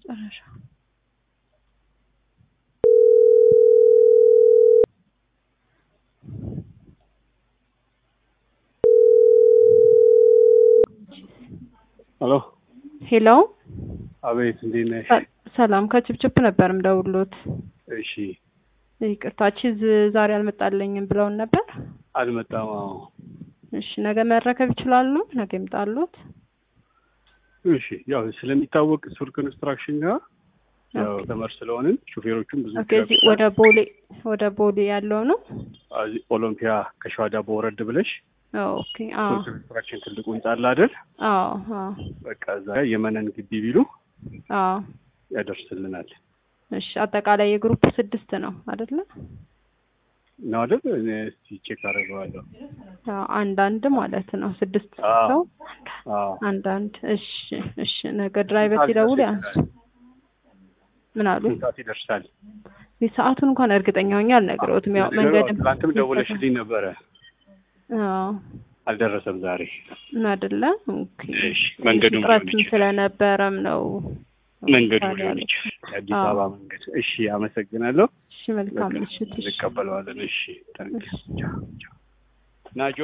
መጨረሻ ሄሎ አቤት እንዴት ነሽ? ሰላም ከችፕችፕ ነበርም ደውሎት። እሺ ይቅርታች ዛሬ አልመጣልኝም ብለውን ነበር። አልመጣም። እሺ ነገ መረከብ ይችላሉ? ነገ ይምጣሉት? እሺ ያው ስለሚታወቅ ሱር ኮንስትራክሽን ጋር ያው ተመር ስለሆነን ሹፌሮቹም ብዙ ከዚህ ወደ ቦሌ ያለው ነው። ኦሎምፒያ ከሸዋዳ በወረድ ብለሽ ኦኬ ኮንስትራክሽን ትልቁ ህንጻ አለ አይደል? በቃ እዛ የመነን ግቢ ቢሉ ያደርስልናል። እሺ አጠቃላይ የግሩፕ 6 ነው አይደል? ነው አይደል? እስቲ ቼክ አደርገዋለሁ። አንዳንድ ማለት ነው 6 ሰው አንዳንድ። እሺ ነገ ድራይቨር ሲደውል ያንሱ። ምን አሉ? ሰዓት ይደርሳል። ሰዓቱን እንኳን እርግጠኛ ሆኜ አልነግረውትም። ያው መንገድም ትናንትም ደውለሽልኝ ነበረ። አልደረሰም ዛሬ አይደለ? ኦኬ እሺ መንገዱን ጥረትም ስለነበረም ነው መንገዱን አዲስ አበባ መንገድ። እሺ አመሰግናለሁ። እሺ መልካም ምሽት። እንቀበለዋለን። እሺ ታንክስ። ቻው ናጆ